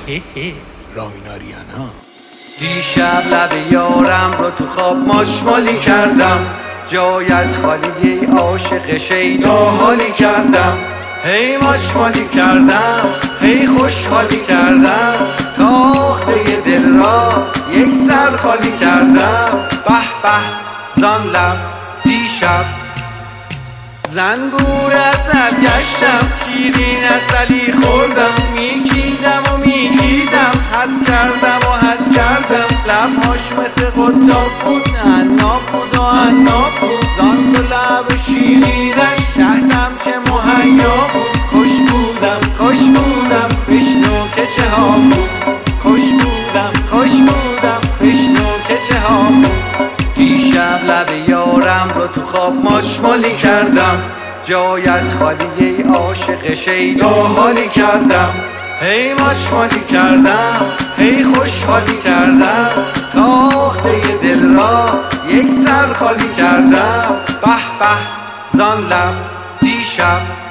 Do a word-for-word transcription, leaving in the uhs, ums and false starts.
رامیناریانا. دیشب لب یارم رو تو خواب ماشمالی کردم، جایت خالی ای عاشق شیدا حالی کردم. هی ماشمالی کردم، هی خوشحالی کردم، تاخته دل را یک سر خالی کردم. به به زان لب دیشب زنگور اصل گشتم، شیرین اصلی خوردم، میکیدم و میکیدم، حس کردم و حس کردم. لبهاش مثل قطاب بود، عناب بود و عناب بود، زان دو لب شیرینش شهدم که مهیا بود. خوش بودم خوش بودم بشنو که چه ها بود، خوش بودم خوش بودم بشنو که چه ها بود. دیشب لب یارم رو تو خواب ماشمالی کردم، جایت خالی ای عاشق شیدا حالی کردم. هی ماشمالی کردم، هی خوشحالی کردم، تاخته دل را یک سر خالی کردم. به به زان لب دیشب